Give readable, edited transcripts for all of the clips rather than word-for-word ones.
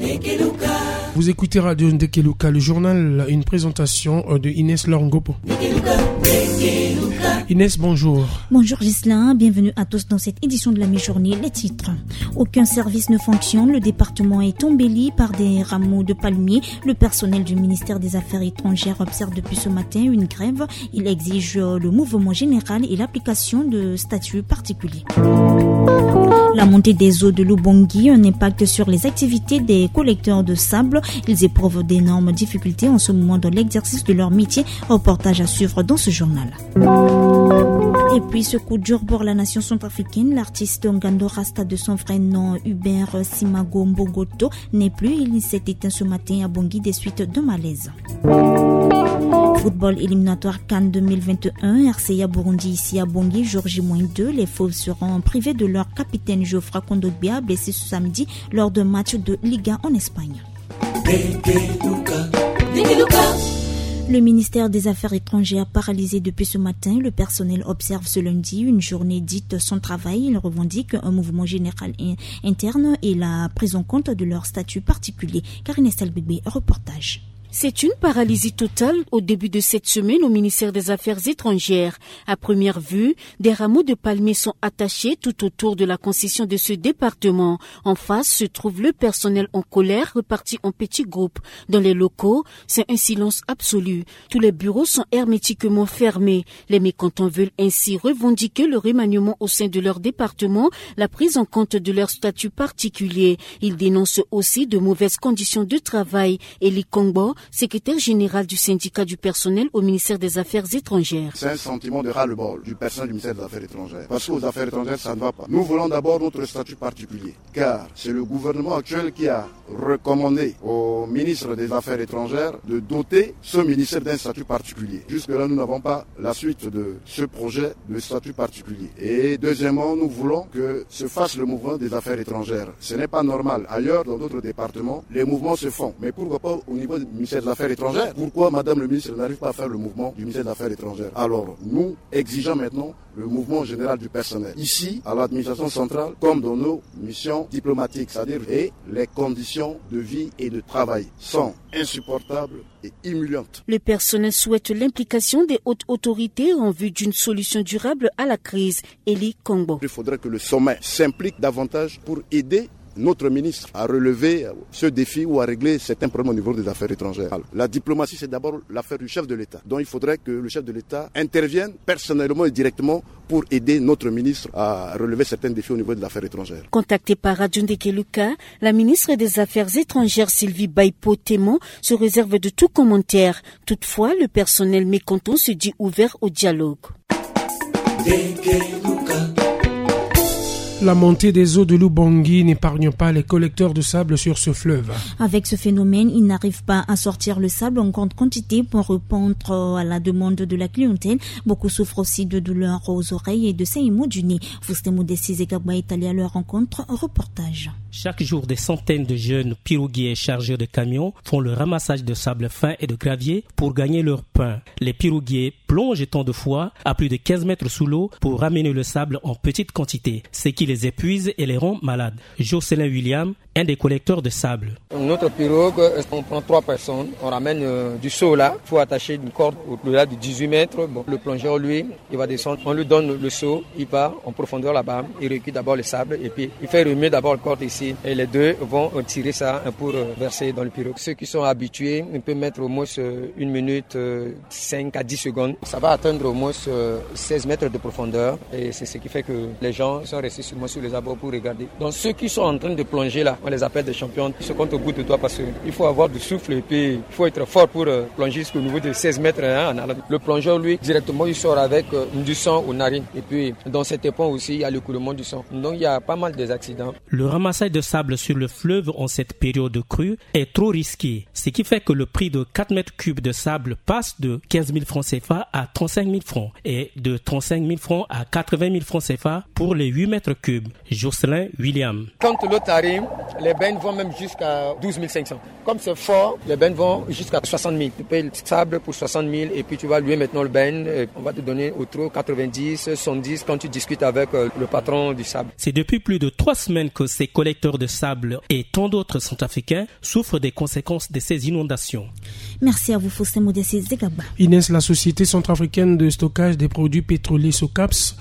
Vous écoutez Radio Ndekeluka, le journal, une présentation de Inès Lorngopo. Inès, bonjour. Bonjour Gislain, bienvenue à tous dans cette édition de la mi-journée. Les titres. Aucun service ne fonctionne, le département est embelli par des rameaux de palmiers. Le personnel du ministère des Affaires étrangères observe depuis ce matin une grève. Il exige le mouvement général et l'application de statuts particuliers. La montée des eaux de l'Ubangi, un impact sur les activités des collecteurs de sable. Ils éprouvent d'énormes difficultés en ce moment dans l'exercice de leur métier. Reportage à suivre dans ce journal. Et puis ce coup dur pour la nation centrafricaine, l'artiste Ngando Rasta de son vrai nom Hubert Simago Mbogoto n'est plus. Il s'est éteint ce matin à Bangui des suites d'un malaise. Football éliminatoire CAN 2021, RCA Burundi ici à Bangui, jour J-2. Les Fauves seront privés de leur capitaine Geoffroy Kondogbia, blessé ce samedi lors d'un match de Liga en Espagne. Le ministère des Affaires étrangères paralysé depuis ce matin. Le personnel observe ce lundi une journée dite sans travail. Il revendique un mouvement général interne et la prise en compte de leur statut particulier. Karine Estelbébé, reportage. C'est une paralysie totale au début de cette semaine au ministère des Affaires étrangères. À première vue, des rameaux de palmiers sont attachés tout autour de la concession de ce département. En face se trouve le personnel en colère reparti en petits groupes. Dans les locaux, c'est un silence absolu. Tous les bureaux sont hermétiquement fermés. Les mécontents veulent ainsi revendiquer le remaniement au sein de leur département, la prise en compte de leur statut particulier. Ils dénoncent aussi de mauvaises conditions de travail. Eli Kongbo, secrétaire général du syndicat du personnel au ministère des Affaires étrangères. C'est un sentiment de ras-le-bol du personnel du ministère des Affaires étrangères. Parce qu'aux Affaires étrangères, ça ne va pas. Nous voulons d'abord notre statut particulier. Car c'est le gouvernement actuel qui a recommandé au ministre des Affaires étrangères de doter ce ministère d'un statut particulier. Jusque-là, nous n'avons pas la suite de ce projet de statut particulier. Et deuxièmement, nous voulons que se fasse le mouvement des affaires étrangères. Ce n'est pas normal. Ailleurs, dans d'autres départements, les mouvements se font. Mais pourquoi pas au niveau du ministère des Affaires étrangères? Pourquoi Madame le ministre n'arrive pas à faire le mouvement du ministère des Affaires étrangères? Alors, nous exigeons maintenant le mouvement général du personnel. Ici, à l'administration centrale, comme dans nos missions diplomatiques, c'est-à-dire et les conditions de vie et de travail sont insupportables et humiliantes. Le personnel souhaite l'implication des hautes autorités en vue d'une solution durable à la crise. Eli Kongbo. Il faudrait que le sommet s'implique davantage pour aider notre ministre à relever ce défi ou à régler certains problèmes au niveau des affaires étrangères. La diplomatie, c'est d'abord l'affaire du chef de l'État. Donc il faudrait que le chef de l'État intervienne personnellement et directement pour aider notre ministre à relever certains défis au niveau des affaires étrangères. Contactée par Radio Ndekeluka, la ministre des Affaires étrangères Sylvie Baipo-Témon se réserve de tout commentaire. Toutefois, le personnel mécontent se dit ouvert au dialogue. La montée des eaux de l'Ubangi n'épargne pas les collecteurs de sable sur ce fleuve. Avec ce phénomène, ils n'arrivent pas à sortir le sable en grande quantité pour répondre à la demande de la clientèle. Beaucoup souffrent aussi de douleurs aux oreilles et de saignements du nez. Faustin Dessis et Gabba est allé à leur rencontre. Reportage. Chaque jour, des centaines de jeunes piroguiers chargeurs de camions font le ramassage de sable fin et de gravier pour gagner leur pain. Les piroguiers plongent tant de fois à plus de 15 mètres sous l'eau pour ramener le sable en petite quantité, ce qui les épuise et les rend malades. Jocelyn William, un des collecteurs de sable. Notre pirogue, on prend 3 personnes, on ramène du seau là, il faut attacher une corde au-delà de 18 mètres. Bon, le plongeur, lui, il va descendre, on lui donne le seau, il part en profondeur là-bas, il recueille d'abord le sable et puis il fait remuer d'abord la corde ici. Et les deux vont tirer ça pour verser dans le pirogue. Ceux qui sont habitués, on peut mettre au moins 1 minute, 5 à 10 secondes. Ça va atteindre au moins 16 mètres de profondeur et c'est ce qui fait que les gens sont restés sur les abords pour regarder. Donc ceux qui sont en train de plonger là, on les appelle des champions. Ils se comptent au bout de doigts parce qu'il faut avoir du souffle et puis il faut être fort pour plonger jusqu'au niveau de 16 mètres. Le plongeur, lui, directement, il sort avec du sang aux narines. Et puis dans cet éponge aussi, il y a le coulement du sang. Donc il y a pas mal d'accidents. Le ramassage de sable sur le fleuve en cette période de crue est trop risqué, ce qui fait que le prix de 4 mètres cubes de sable passe de 15 000 francs CFA à 35 000 francs et de 35 000 francs à 80 000 francs CFA pour les 8 mètres cubes. cubes. Jocelyn William. Quand l'eau arrive, les bennes vont même jusqu'à 12 500. Comme c'est fort, les bennes vont jusqu'à 60 000. Tu payes le sable pour 60 000 et puis tu vas louer maintenant le ben. On va te donner au trop 90, 110 quand tu discutes avec le patron du sable. C'est depuis plus de 3 semaines que ces collecteurs de sable et tant d'autres centrafricains souffrent des conséquences de ces inondations. Merci à vous, Faustin Modessi Zegaba. Inès, la société centrafricaine de stockage des produits pétroliers SOCAPS,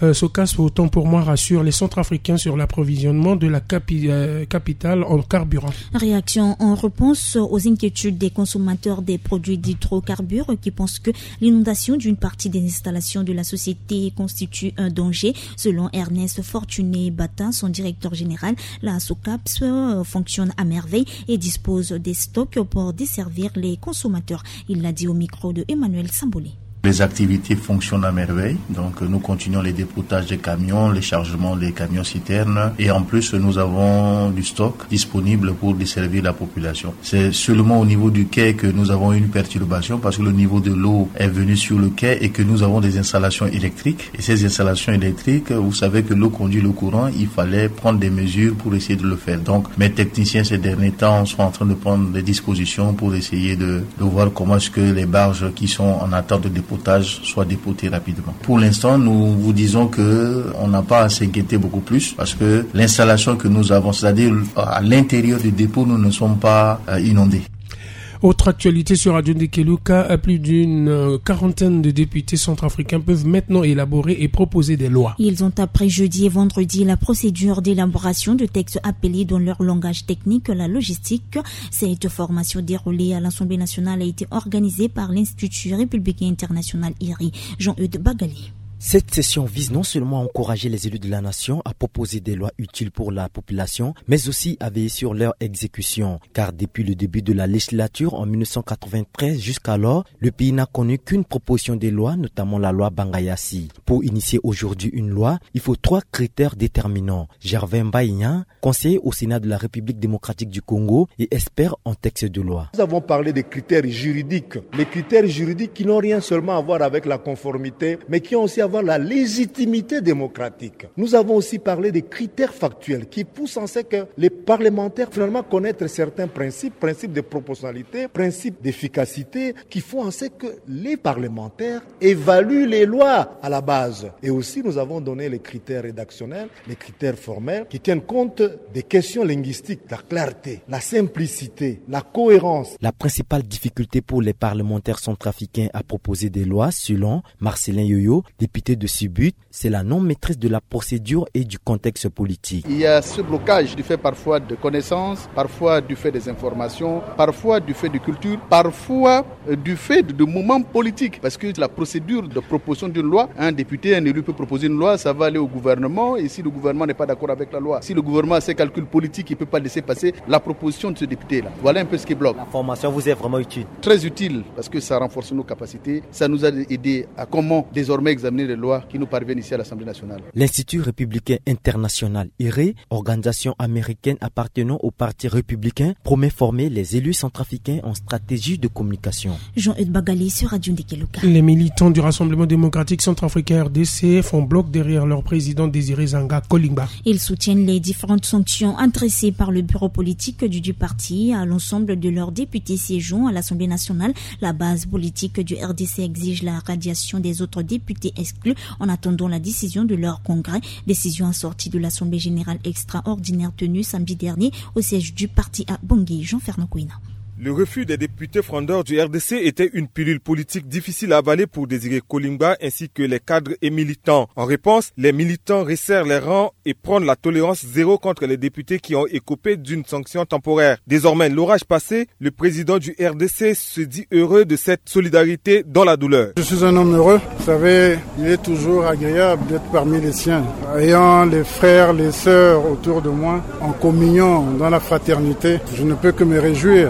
autant pour moi, rassure les centrafricains sur l'approvisionnement de la capitale en carburant. Réaction en réponse aux inquiétudes des consommateurs des produits d'hydrocarbures qui pensent que l'inondation d'une partie des installations de la société constitue un danger. Selon Ernest Fortuné-Bata, son directeur général, la SOCAPS fonctionne à merveille et dispose des stocks pour desservir les consommateurs. Il l'a dit au micro de Emmanuel Sambolé. Les activités fonctionnent à merveille, donc nous continuons les dépotages des camions, les chargements des camions-citernes et en plus nous avons du stock disponible pour desservir la population. C'est seulement au niveau du quai que nous avons une perturbation parce que le niveau de l'eau est venu sur le quai et que nous avons des installations électriques. Et ces installations électriques, vous savez que l'eau conduit le courant, il fallait prendre des mesures pour essayer de le faire. Donc mes techniciens ces derniers temps sont en train de prendre des dispositions pour essayer de voir comment est-ce que les barges qui sont en attente de dépôt soit dépoté rapidement. Pour l'instant, nous vous disons que on n'a pas à s'inquiéter beaucoup plus parce que l'installation que nous avons, c'est-à-dire à l'intérieur du dépôt, nous ne sommes pas inondés. Autre actualité sur Radio Ndekeluka, plus d'une quarantaine de députés centrafricains peuvent maintenant élaborer et proposer des lois. Ils ont appris jeudi et vendredi la procédure d'élaboration de textes appelés dans leur langage technique la logistique. Cette formation déroulée à l'Assemblée nationale a été organisée par l'Institut républicain international IRI. Jean-Eudes Bagali. Cette session vise non seulement à encourager les élus de la nation à proposer des lois utiles pour la population, mais aussi à veiller sur leur exécution. Car depuis le début de la législature en 1993 jusqu'alors, le pays n'a connu qu'une proposition de loi, notamment la loi Bangayasi. Pour initier aujourd'hui une loi, il faut 3 critères déterminants. Gervais Mbaïna, conseiller au Sénat de la République démocratique du Congo et expert en texte de loi. Nous avons parlé des critères juridiques. Les critères juridiques qui n'ont rien seulement à voir avec la conformité, mais qui ont aussi à voir la légitimité démocratique. Nous avons aussi parlé des critères factuels qui poussent en ce que les parlementaires finalement connaissent certains principes de proportionnalité, principes d'efficacité, qui font en ce que les parlementaires évaluent les lois à la base. Et aussi nous avons donné les critères rédactionnels, les critères formels qui tiennent compte des questions linguistiques, la clarté, la simplicité, la cohérence. La principale difficulté pour les parlementaires centrafricains à proposer des lois, selon Marcelin Yoyo, député de Subut, c'est la non-maîtrise de la procédure et du contexte politique. Il y a ce blocage du fait parfois de connaissances, parfois du fait des informations, parfois du fait de culture, parfois du fait de moments politiques. Parce que la procédure de proposition d'une loi, un député, un élu peut proposer une loi, ça va aller au gouvernement et si le gouvernement n'est pas d'accord avec la loi, si le gouvernement a ses calculs politiques, il ne peut pas laisser passer la proposition de ce député-là. Voilà un peu ce qui bloque. La formation vous est vraiment utile? Très utile parce que ça renforce nos capacités, ça nous a aidé à comment désormais examiner les lois qui nous parviennent ici à l'Assemblée nationale. L'Institut républicain international IRI, organisation américaine appartenant au Parti républicain, promet former les élus centrafricains en stratégie de communication. Jean-Eudes Bagali sur Radio Ndekeluka. Les militants du Rassemblement démocratique centrafricain RDC font bloc derrière leur président Désiré Zanga Kolimba. Ils soutiennent les différentes sanctions adressées par le bureau politique du parti à l'ensemble de leurs députés siégeant à l'Assemblée nationale. La base politique du RDC exige la radiation des autres députés exclus en attendant la décision de leur congrès. Décision assortie de l'Assemblée générale extraordinaire tenue samedi dernier au siège du parti à Bangui. Jean-Fernand Kouina. Le refus des députés frondeurs du RDC était une pilule politique difficile à avaler pour Désiré Kolimba ainsi que les cadres et militants. En réponse, les militants resserrent les rangs et prônent la tolérance zéro contre les députés qui ont écopé d'une sanction temporaire. Désormais, l'orage passé, le président du RDC se dit heureux de cette solidarité dans la douleur. Je suis un homme heureux. Vous savez, il est toujours agréable d'être parmi les siens. Ayant les frères, les sœurs autour de moi, en communion, dans la fraternité, je ne peux que me réjouir de ce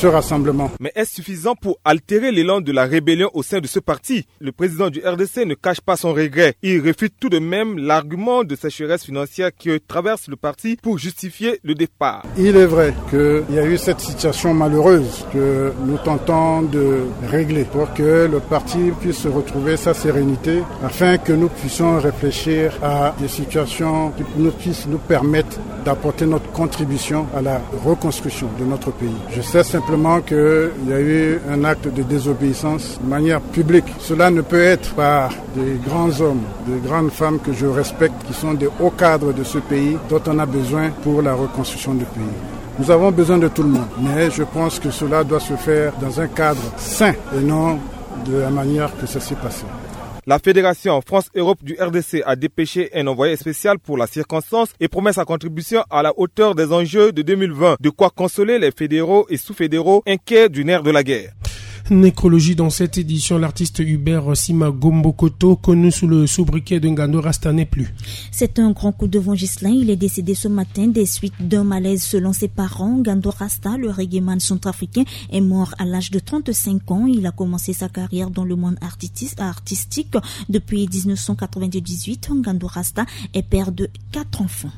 rassemblement. Mais est-ce suffisant pour altérer l'élan de la rébellion au sein de ce parti? Le président du RDC ne cache pas son regret. Il réfute tout de même l'argument de sécheresse financière qui traverse le parti pour justifier le départ. Il est vrai qu'il y a eu cette situation malheureuse que nous tentons de régler pour que le parti puisse retrouver sa sérénité afin que nous puissions réfléchir à des situations qui puissent nous permettre d'apporter notre contribution à la reconstruction de notre pays. Je sais simplement qu'il y a eu un acte de désobéissance de manière publique. Cela ne peut être par des grands hommes, des grandes femmes que je respecte, qui sont des hauts cadres de ce pays dont on a besoin pour la reconstruction du pays. Nous avons besoin de tout le monde, mais je pense que cela doit se faire dans un cadre sain et non de la manière que ça s'est passé. La Fédération France-Europe du RDC a dépêché un envoyé spécial pour la circonstance et promet sa contribution à la hauteur des enjeux de 2020. De quoi consoler les fédéraux et sous-fédéraux inquiets du nerf de la guerre. Nécrologie dans cette édition, l'artiste Hubert Sima Gombokoto, connu sous le sobriquet de Ngando Rasta, n'est plus. C'est un grand coup de vent, Ghislain. Il est décédé ce matin des suites d'un malaise selon ses parents. Ngando Rasta, le reggaeman centrafricain, est mort à l'âge de 35 ans. Il a commencé sa carrière dans le monde artistique depuis 1998. Ngando Rasta est père de 4 enfants.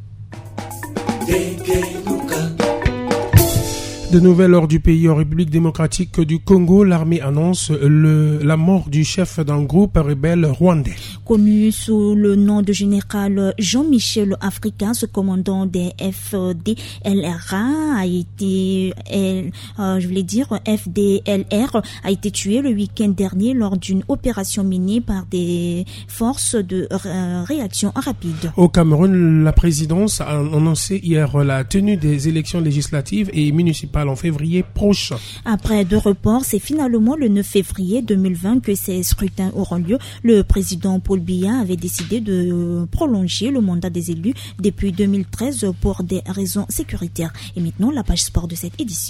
De nouvelles hors du pays en République démocratique du Congo, l'armée annonce la mort du chef d'un groupe rebelle rwandais. Connu sous le nom de général Jean-Michel Africa, ce commandant des FDLR a été tué le week-end dernier lors d'une opération menée par des forces de réaction rapide. Au Cameroun, la présidence a annoncé hier la tenue des élections législatives et municipales en février prochain. Après 2 reports, c'est finalement le 9 février 2020 que ces scrutins auront lieu. Le président Paul Biya avait décidé de prolonger le mandat des élus depuis 2013 pour des raisons sécuritaires. Et maintenant, la page sport de cette édition.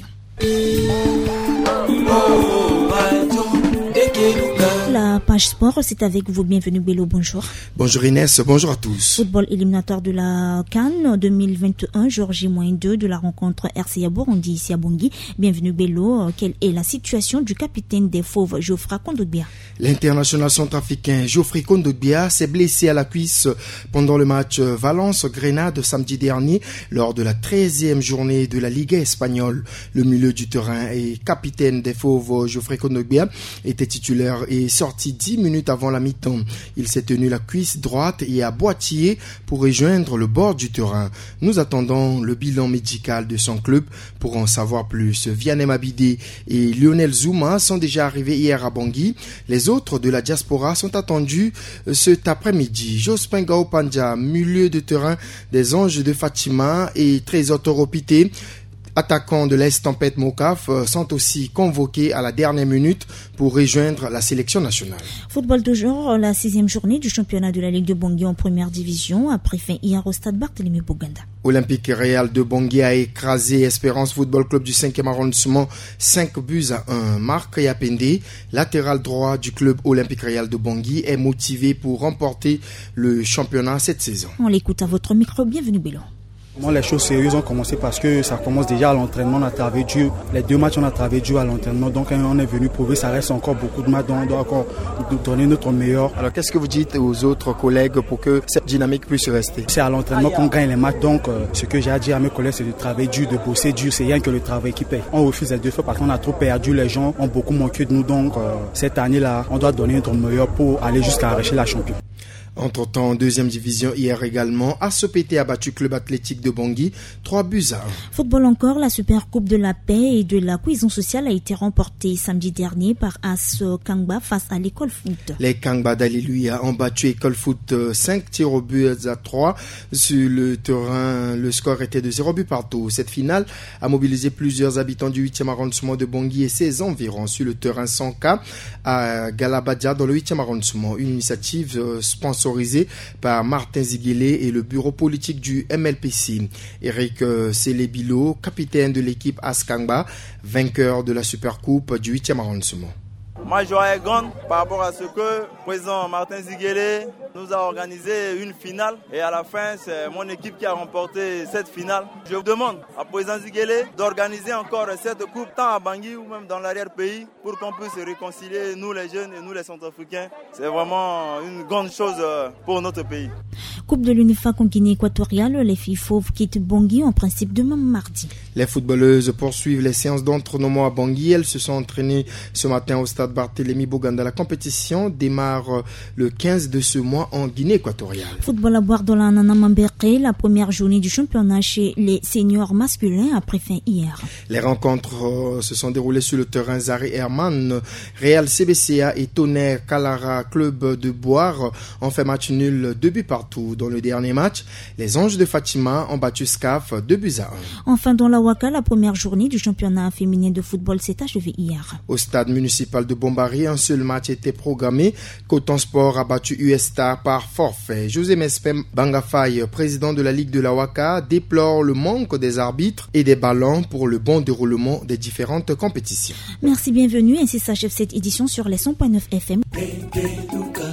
La page sport, c'est avec vous. Bienvenue Bello, bonjour. Bonjour Inès, bonjour à tous. Football éliminatoire de la CAN 2021, jour J-2 de la rencontre RCA Burundi ici à Bangui. Bienvenue Bello. Quelle est la situation du capitaine des Fauves, Geoffrey Kondogbia? L'international centrafricain Geoffrey Kondogbia s'est blessé à la cuisse pendant le match Valence-Grenade samedi dernier lors de la 13e journée de la Liga espagnole. Le milieu du terrain et capitaine des Fauves, Geoffrey Kondogbia, était titulaire et sorti 10 minutes avant la mi-temps. Il s'est tenu la cuisse droite et a boitillé pour rejoindre le bord du terrain. Nous attendons le bilan médical de son club pour en savoir plus. Vianney Mabidé et Lionel Zouma sont déjà arrivés hier à Bangui. Les autres de la diaspora sont attendus cet après-midi. Jospin Gaopanja, milieu de terrain des Anges de Fatima, et Trésor Toropité, attaquants de l'Est Tempête Mokaf, sont aussi convoqués à la dernière minute pour rejoindre la sélection nationale. Football toujours, la 6e journée du championnat de la Ligue de Bangui en première division a pris fin hier au stade Barthélemy Boganda. Olympique Réal de Bangui a écrasé Espérance Football Club du 5e arrondissement 5-1. Marc Yapende, latéral droit du club Olympique Réal de Bangui, est motivé pour remporter le championnat cette saison. On l'écoute à votre micro, bienvenue Bélo. Les choses sérieuses ont commencé parce que ça commence déjà à l'entraînement. On a travaillé dur. Les 2 matchs, on a travaillé dur à l'entraînement. Donc, on est venu prouver, ça reste encore beaucoup de matchs. Donc, on doit encore donner notre meilleur. Alors, qu'est-ce que vous dites aux autres collègues pour que cette dynamique puisse rester? C'est à l'entraînement qu'on gagne les matchs. Donc, ce que j'ai à dire à mes collègues, c'est de travailler dur, de bosser dur. C'est rien que le travail qui paye. On refuse les 2 fois parce qu'on a trop perdu. Les gens ont beaucoup manqué de nous. Donc, cette année-là, on doit donner notre meilleur pour aller jusqu'à arracher la champion. Entre-temps, en 2e division, hier également, ASOPT a battu Club Athlétique de Bangui 3-1. Football encore, la Super Coupe de la Paix et de la Cohésion sociale a été remportée samedi dernier par AS Kangba face à l'École Foot. Les Kangba d'Alléluia ont battu École Foot 5 tirs au but à 3. Sur le terrain, le score était de 0 but partout. Cette finale a mobilisé plusieurs habitants du 8e arrondissement de Bangui et ses environs sur le terrain 100K à Galabadia dans le 8e arrondissement. Une initiative sponsorisée par Martin Ziguélé et le bureau politique du MLPC. Eric Selebilo, capitaine de l'équipe Askangba, vainqueur de la Supercoupe du 8e arrondissement. Ma joie est grande par rapport à ce que président Martin Ziguele nous a organisé une finale et à la fin, c'est mon équipe qui a remporté cette finale. Je vous demande à président Ziguele d'organiser encore cette coupe tant à Bangui ou même dans l'arrière-pays pour qu'on puisse se réconcilier, nous les jeunes et nous les Centrafricains. C'est vraiment une grande chose pour notre pays. Coupe de l'UNIFAC en Guinée équatoriale, les filles fauves quittent Bangui en principe demain mardi. Les footballeuses poursuivent les séances d'entraînement à Bangui. Elles se sont entraînées ce matin au stade Barthélémy Boganda. La compétition démarre le 15 de ce mois en Guinée équatoriale. Football à boire dans la Nana Mambéré, la première journée du championnat chez les seniors masculins a pris fin hier. Les rencontres se sont déroulées sur le terrain Zari Herman. Real CBCA et Tonnerre Calara Club de Boire ont fait match nul 2 buts partout. Dans le dernier match, les Anges de Fatima ont battu SCAF 2-1. Enfin, dans la Ouaka, la première journée du championnat féminin de football s'est achevée hier. Au stade municipal de Bombari, un seul match était programmé. Coton Sport a battu US-Star par forfait. José Mespem Bangafay, président de la Ligue de la Ouaka, déplore le manque des arbitres et des ballons pour le bon déroulement des différentes compétitions. Merci, bienvenue. Ainsi s'achève cette édition sur les 100.9 FM.